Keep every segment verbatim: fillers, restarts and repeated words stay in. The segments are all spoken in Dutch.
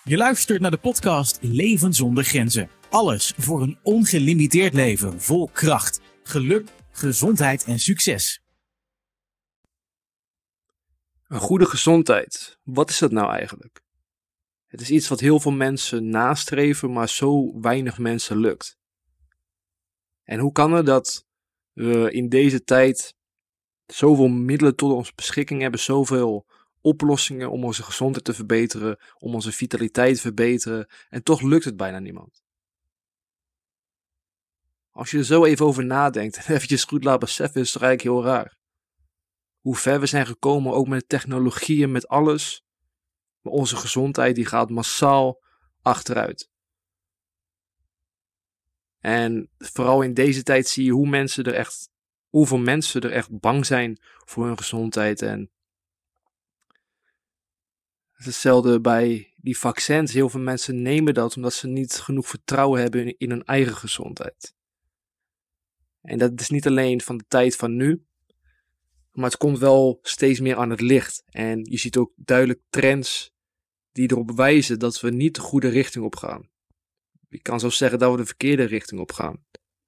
Je luistert naar de podcast Leven zonder grenzen. Alles voor een ongelimiteerd leven vol kracht, geluk, gezondheid en succes. Een goede gezondheid, wat is dat nou eigenlijk? Het is iets wat heel veel mensen nastreven, maar zo weinig mensen lukt. En hoe kan het dat we in deze tijd zoveel middelen tot onze beschikking hebben, zoveel oplossingen om onze gezondheid te verbeteren, om onze vitaliteit te verbeteren, en toch lukt het bijna niemand? Als je er zo even over nadenkt en eventjes goed laat beseffen, is het toch eigenlijk heel raar. Hoe ver we zijn gekomen, ook met technologieën, met alles. Maar onze gezondheid die gaat massaal achteruit. En vooral in deze tijd zie je hoe mensen er echt, hoeveel mensen er echt bang zijn voor hun gezondheid. En het is hetzelfde bij die vaccins. Heel veel mensen nemen dat omdat ze niet genoeg vertrouwen hebben in, in hun eigen gezondheid. En dat is niet alleen van de tijd van nu, maar het komt wel steeds meer aan het licht. En je ziet ook duidelijk trends die erop wijzen dat we niet de goede richting op gaan. Je kan zo zeggen dat we de verkeerde richting op gaan.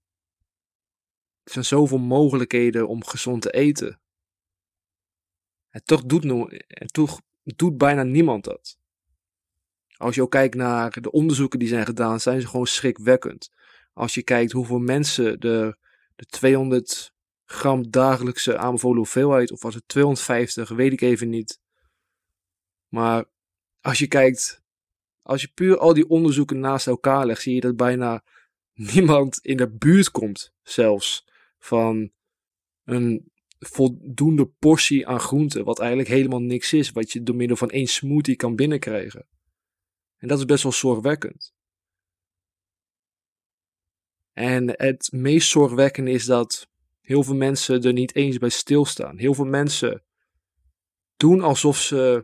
Er zijn zoveel mogelijkheden om gezond te eten. En toch doet, no- en toch doet bijna niemand dat. Als je ook kijkt naar de onderzoeken die zijn gedaan, zijn ze gewoon schrikwekkend. Als je kijkt hoeveel mensen de, de tweehonderd gram dagelijkse aanbevolen hoeveelheid, of was het tweehonderdvijftig, weet ik even niet. Maar als je kijkt, als je puur al die onderzoeken naast elkaar legt, zie je dat bijna niemand in de buurt komt, zelfs, van een voldoende portie aan groenten, wat eigenlijk helemaal niks is, wat je door middel van één smoothie kan binnenkrijgen. En dat is best wel zorgwekkend. En het meest zorgwekkende is dat heel veel mensen er niet eens bij stilstaan. Heel veel mensen doen alsof ze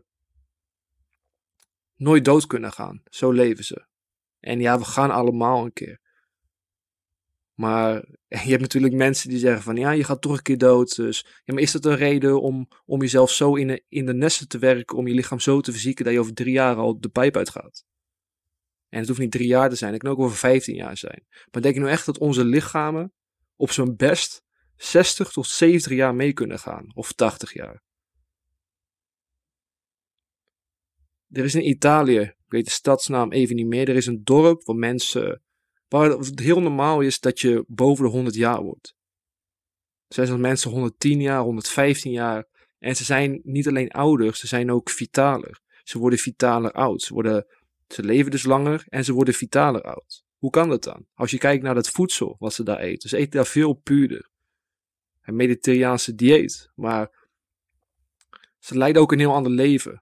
nooit dood kunnen gaan. Zo leven ze. En ja, we gaan allemaal een keer. Maar je hebt natuurlijk mensen die zeggen van ja, je gaat toch een keer dood. Dus ja, maar is dat een reden om, om jezelf zo in de, in de nesten te werken, om je lichaam zo te verzieken dat je over drie jaar al de pijp uitgaat? En het hoeft niet drie jaar te zijn, het kan ook over vijftien jaar zijn. Maar denk je nou echt dat onze lichamen op zijn best zestig tot zeventig jaar mee kunnen gaan? Of tachtig jaar? Er is in Italië, ik weet de stadsnaam even niet meer, er is een dorp waar mensen, waar het heel normaal is dat je boven de honderd jaar wordt. Er zijn zo'n mensen honderdtien jaar, honderdvijftien jaar. En ze zijn niet alleen ouder, ze zijn ook vitaler. Ze worden vitaler oud. Ze, worden, ze leven dus langer en ze worden vitaler oud. Hoe kan dat dan? Als je kijkt naar het voedsel wat ze daar eten. Ze eten daar veel puurder. Een Mediterraanse dieet. Maar ze leiden ook een heel ander leven.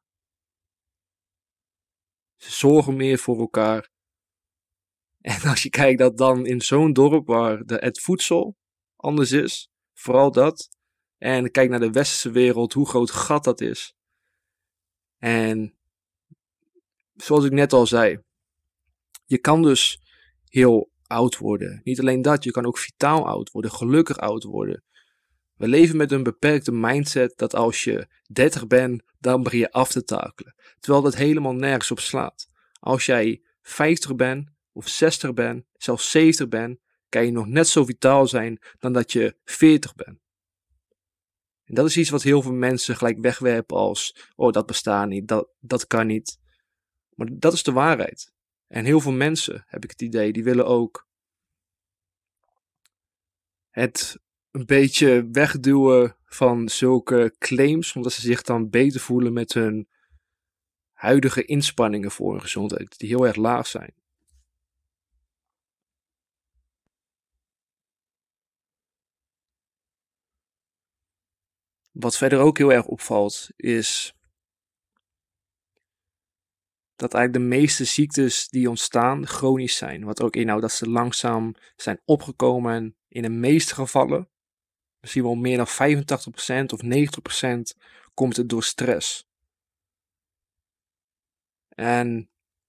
Ze zorgen meer voor elkaar. En als je kijkt dat dan in zo'n dorp waar de, het voedsel anders is, vooral dat. En kijk naar de westerse wereld, hoe groot gat dat is. En zoals ik net al zei, je kan dus heel oud worden. Niet alleen dat, je kan ook vitaal oud worden, gelukkig oud worden. We leven met een beperkte mindset dat als je dertig bent, dan begin je af te takelen. Terwijl dat helemaal nergens op slaat. Als jij vijftig bent, of zestig bent, zelfs zeventig bent, kan je nog net zo vitaal zijn dan dat je veertig bent. En dat is iets wat heel veel mensen gelijk wegwerpen als, oh dat bestaat niet, dat, dat kan niet. Maar dat is de waarheid. En heel veel mensen, heb ik het idee, die willen ook het een beetje wegduwen van zulke claims, omdat ze zich dan beter voelen met hun huidige inspanningen voor hun gezondheid, die heel erg laag zijn. Wat verder ook heel erg opvalt, is dat eigenlijk de meeste ziektes die ontstaan chronisch zijn. Wat ook inhoudt dat ze langzaam zijn opgekomen en in de meeste gevallen, misschien wel meer dan vijfentachtig procent of negentig procent, komt het door stress. En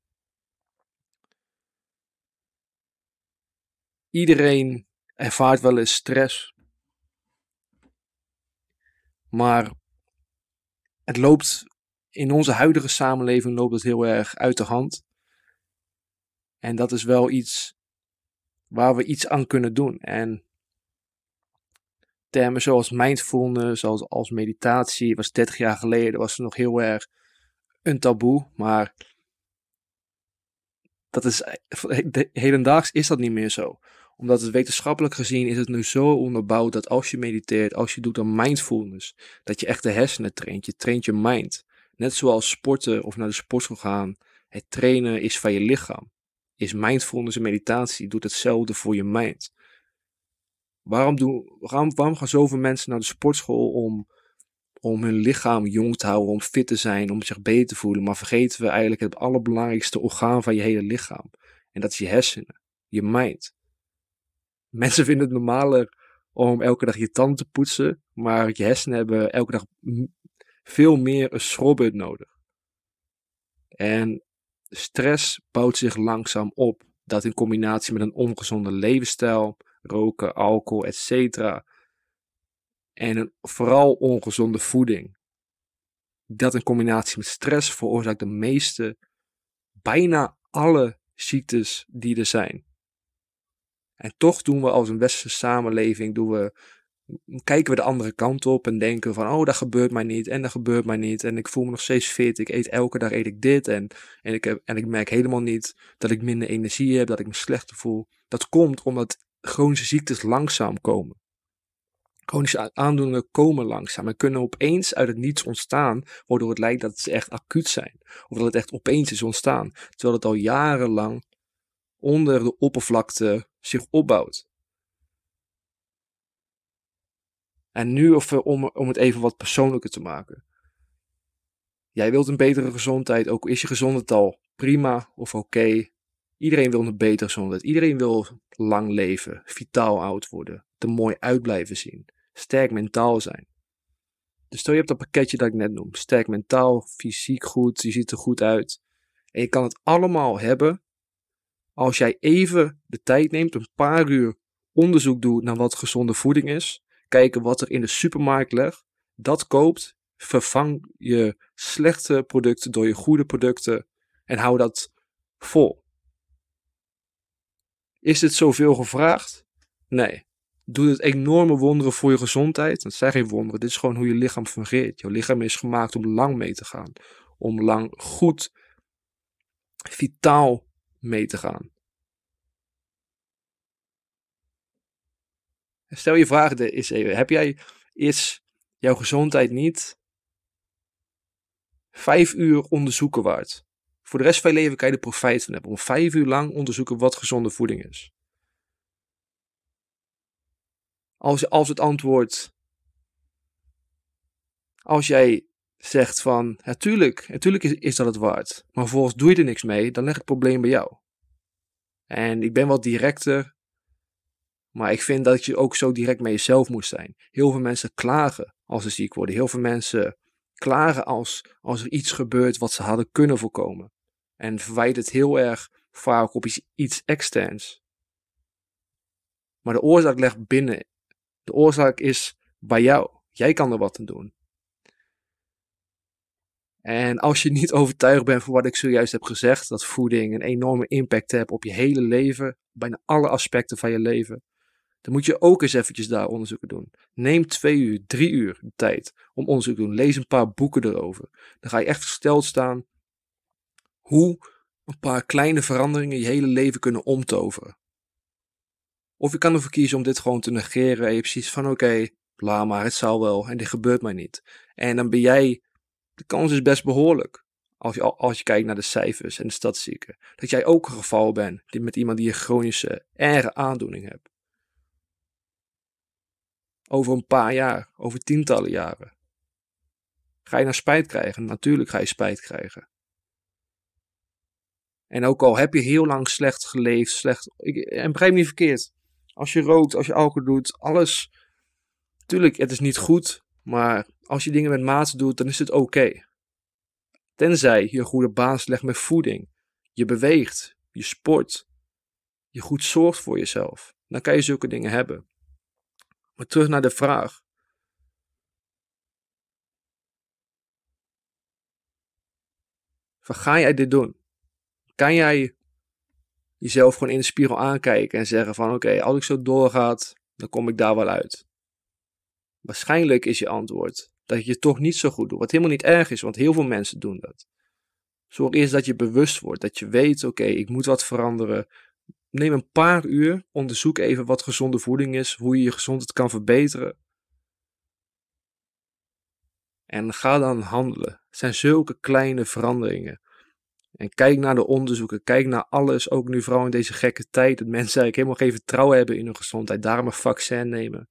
iedereen ervaart wel eens stress. Maar het loopt in onze huidige samenleving loopt het heel erg uit de hand. En dat is wel iets waar we iets aan kunnen doen. En termen zoals mindfulness, als, als meditatie, was dertig jaar geleden, was er nog heel erg een taboe. Maar dat is, de, hedendaags is dat niet meer zo. Omdat het wetenschappelijk gezien is het nu zo onderbouwd dat als je mediteert, als je doet aan mindfulness, dat je echt de hersenen traint. Je traint je mind. Net zoals sporten of naar de sportschool gaan. Het trainen is van je lichaam. Is mindfulness en meditatie doet hetzelfde voor je mind. Waarom, doen, waarom, waarom gaan zoveel mensen naar de sportschool om, om hun lichaam jong te houden, om fit te zijn, om zich beter te voelen, maar vergeten we eigenlijk het allerbelangrijkste orgaan van je hele lichaam. En dat is je hersenen, je mind. Mensen vinden het normaler om elke dag je tanden te poetsen, maar je hersenen hebben elke dag veel meer een schrobbeurt nodig. En stress bouwt zich langzaam op. Dat in combinatie met een ongezonde levensstijl, roken, alcohol, et cetera. En een vooral ongezonde voeding. Dat in combinatie met stress veroorzaakt de meeste, bijna alle ziektes die er zijn. En toch doen we als een westerse samenleving, doen we, kijken we de andere kant op en denken van, oh, dat gebeurt mij niet en dat gebeurt mij niet. En ik voel me nog steeds fit, ik eet elke dag eet ik dit en, en, ik, heb, en ik merk helemaal niet dat ik minder energie heb, dat ik me slechter voel. Dat komt omdat chronische ziektes langzaam komen. Chronische aandoeningen komen langzaam en kunnen opeens uit het niets ontstaan, waardoor het lijkt dat ze echt acuut zijn. Of dat het echt opeens is ontstaan, terwijl het al jarenlang onder de oppervlakte zich opbouwt. En nu, of, om, om het even wat persoonlijker te maken. Jij wilt een betere gezondheid, ook is je gezondheid al prima of oké. Okay. Iedereen wil een betere gezondheid. Iedereen wil lang leven, vitaal oud worden, er mooi uit blijven zien, sterk mentaal zijn. Dus stel je hebt dat pakketje dat ik net noem. Sterk mentaal, fysiek goed, je ziet er goed uit. En je kan het allemaal hebben als jij even de tijd neemt, een paar uur onderzoek doet naar wat gezonde voeding is. Kijken wat er in de supermarkt ligt. Dat koopt. Vervang je slechte producten door je goede producten. En hou dat vol. Is dit zoveel gevraagd? Nee. Doet het enorme wonderen voor je gezondheid? Dat zijn geen wonderen. Dit is gewoon hoe je lichaam fungeert. Jouw lichaam is gemaakt om lang mee te gaan. Om lang goed, vitaal mee te gaan. Stel je vraag eens even. Heb jij, is jouw gezondheid niet vijf uur onderzoeken waard? Voor de rest van je leven kan je er profijt van hebben. Om vijf uur lang onderzoeken wat gezonde voeding is. Als, als het antwoord, als jij zegt van, natuurlijk, natuurlijk is, is dat het waard. Maar vervolgens doe je er niks mee, dan ligt het probleem bij jou. En ik ben wat directer. Maar ik vind dat je ook zo direct met jezelf moet zijn. Heel veel mensen klagen als ze ziek worden. Heel veel mensen klagen als, als er iets gebeurt wat ze hadden kunnen voorkomen. En verwijt het heel erg vaak op iets, iets externs. Maar de oorzaak ligt binnen. De oorzaak is bij jou. Jij kan er wat aan doen. En als je niet overtuigd bent van wat ik zojuist heb gezegd, dat voeding een enorme impact heeft op je hele leven, bijna alle aspecten van je leven, dan moet je ook eens eventjes daar onderzoeken doen. Neem twee uur, drie uur de tijd om onderzoek te doen. Lees een paar boeken erover. Dan ga je echt versteld staan hoe een paar kleine veranderingen je hele leven kunnen omtoveren. Of je kan ervoor kiezen om dit gewoon te negeren en je precies van oké, okay, bla maar, het zal wel en dit gebeurt mij niet. En dan ben jij, de kans is best behoorlijk, als je, als je kijkt naar de cijfers en de statistieken, dat jij ook een geval bent met iemand die een chronische, erge aandoening hebt. Over een paar jaar, over tientallen jaren. Ga je nou spijt krijgen? Natuurlijk ga je spijt krijgen. En ook al heb je heel lang slecht geleefd, slecht, en begrijp me niet verkeerd. Als je rookt, als je alcohol doet, alles. Tuurlijk, het is niet goed, maar als je dingen met mate doet, dan is het oké. Okay. Tenzij je een goede basis legt met voeding, je beweegt, je sport, je goed zorgt voor jezelf. Dan kan je zulke dingen hebben. Maar terug naar de vraag. Van, ga jij dit doen? Kan jij jezelf gewoon in de spiegel aankijken en zeggen van oké, okay, als ik zo doorgaat, dan kom ik daar wel uit. Waarschijnlijk is je antwoord dat je het toch niet zo goed doet. Wat helemaal niet erg is, want heel veel mensen doen dat. Zorg eerst dat je bewust wordt, dat je weet, oké, okay, ik moet wat veranderen. Neem een paar uur, onderzoek even wat gezonde voeding is, hoe je je gezondheid kan verbeteren. En ga dan handelen. Het zijn zulke kleine veranderingen. En kijk naar de onderzoeken, kijk naar alles, ook nu vooral in deze gekke tijd, dat mensen eigenlijk helemaal geen vertrouwen hebben in hun gezondheid, daarom een vaccin nemen.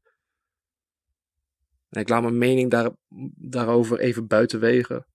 En ik laat mijn mening daar, daarover even buiten wegen.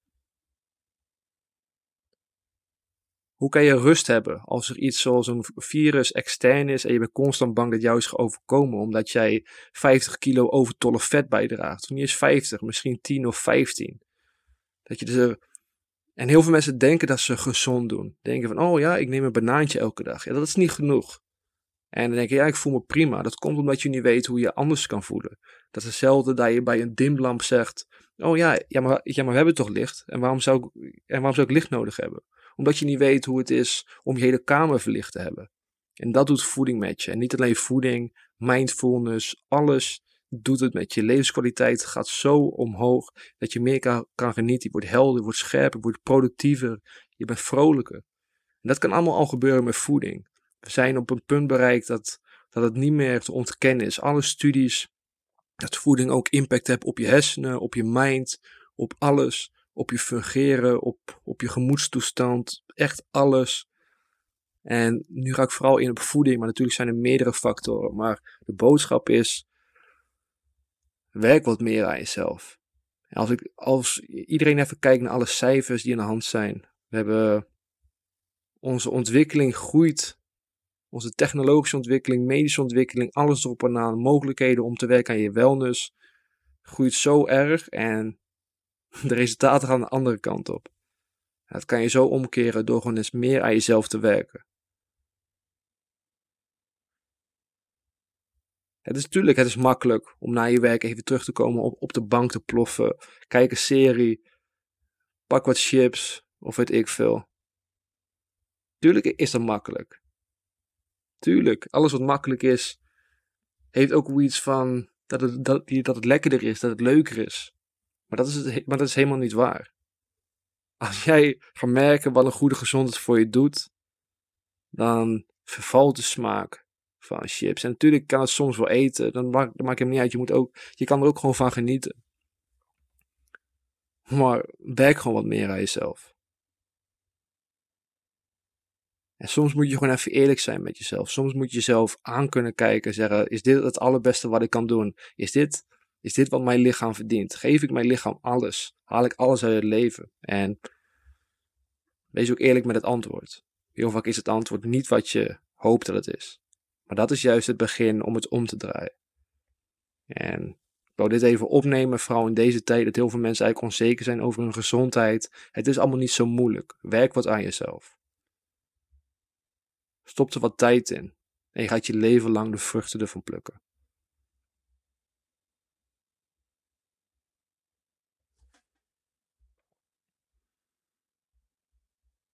Hoe kan je rust hebben als er iets zoals een virus extern is en je bent constant bang dat jou is gaan overkomen omdat jij vijftig kilo overtollig vet bijdraagt? Of niet eens vijftig, misschien tien of vijftien. Dat je er... En heel veel mensen denken dat ze gezond doen. Denken van, oh ja, ik neem een banaantje elke dag. Ja, dat is niet genoeg. En dan denk je, ja, ik voel me prima. Dat komt omdat je niet weet hoe je anders kan voelen. Dat is hetzelfde dat je bij een dimlamp zegt, oh ja, ja maar, ja, maar we hebben toch licht. En waarom, zou ik, en waarom zou ik licht nodig hebben? Omdat je niet weet hoe het is om je hele kamer verlicht te hebben. En dat doet voeding met je. En niet alleen voeding, mindfulness, alles doet het met je. Levenskwaliteit gaat zo omhoog dat je meer kan, kan genieten. Je wordt helder, je wordt scherper, je wordt productiever, je bent vrolijker. En dat kan allemaal al gebeuren met voeding. We zijn op een punt bereikt dat, dat het niet meer te ontkennen is. Alle studies, dat voeding ook impact heeft op je hersenen, op je mind, op alles. Op je fungeren, op, op je gemoedstoestand, echt alles. En nu ga ik vooral in op voeding, maar natuurlijk zijn er meerdere factoren. Maar de boodschap is, werk wat meer aan jezelf. En als, ik, als iedereen even kijkt naar alle cijfers die aan de hand zijn. We hebben onze ontwikkeling groeit. Onze technologische ontwikkeling, medische ontwikkeling, alles erop en aan. Mogelijkheden om te werken aan je wellness groeit zo erg en de resultaten gaan de andere kant op. Dat kan je zo omkeren door gewoon eens meer aan jezelf te werken. Het is natuurlijk, het is makkelijk om na je werk even terug te komen, op, op de bank te ploffen, kijk een serie, pak wat chips of weet ik veel. Tuurlijk is dat makkelijk. Tuurlijk, alles wat makkelijk is, heeft ook iets van dat het, dat, dat het lekkerder is, dat het leuker is. Maar dat is, het, maar dat is helemaal niet waar. Als jij gaat merken wat een goede gezondheid voor je doet, dan vervalt de smaak van chips. En natuurlijk kan het soms wel eten, dan maakt, dan maakt het niet uit. Je, moet ook, je kan er ook gewoon van genieten. Maar werk gewoon wat meer aan jezelf. En soms moet je gewoon even eerlijk zijn met jezelf. Soms moet je jezelf aan kunnen kijken en zeggen, is dit het allerbeste wat ik kan doen? Is dit, is dit wat mijn lichaam verdient? Geef ik mijn lichaam alles? Haal ik alles uit het leven? En wees ook eerlijk met het antwoord. Heel vaak is het antwoord niet wat je hoopt dat het is. Maar dat is juist het begin om het om te draaien. En ik wou dit even opnemen, vooral in deze tijd dat heel veel mensen eigenlijk onzeker zijn over hun gezondheid. Het is allemaal niet zo moeilijk. Werk wat aan jezelf. Stop er wat tijd in. En je gaat je leven lang de vruchten ervan plukken.